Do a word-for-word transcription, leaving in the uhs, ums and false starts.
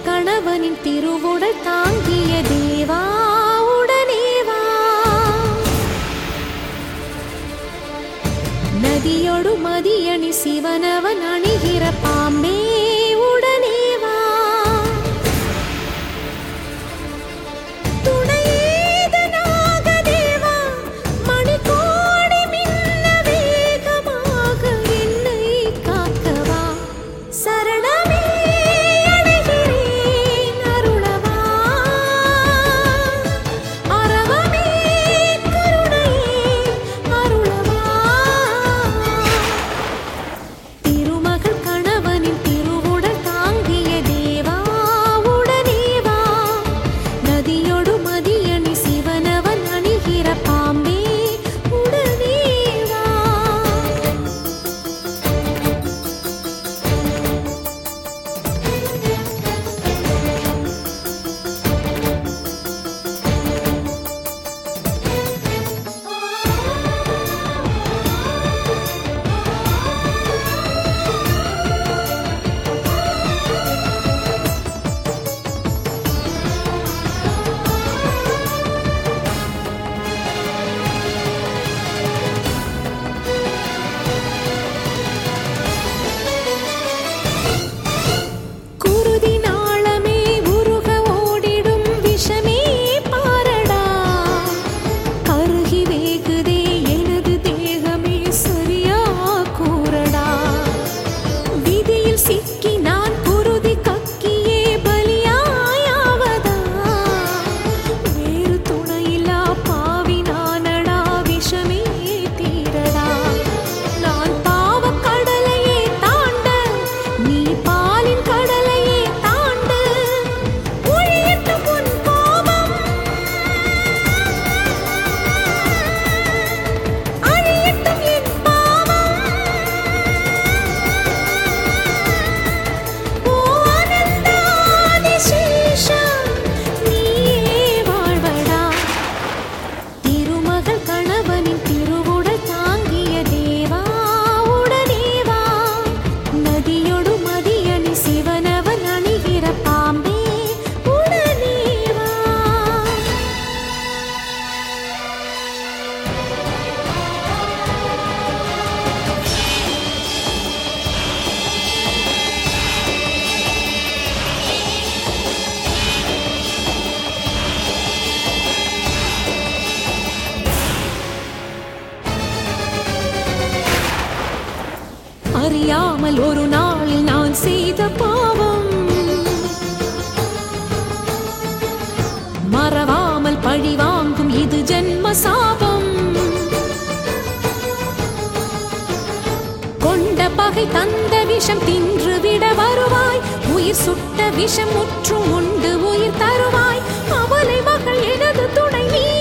கணவனின் திருவுடல் தாங்கிய தேவா உடனேவா. நதியொடு மதியணி சிவனவன் அணிகிற பாம்பே உடனேவா. அறியாமல் ஒரு நாளில் நான் செய்த பாவம் மறவாமல் பழி வாங்கும் இது ஜென்ம சாபம். கொண்ட பகை தந்த விஷம் தின்று விட வருவாய். உயிர் சுட்ட விஷம் முற்றும் உண்டு உயிர் தருவாய். அவளை மகள் எனது துணை நீ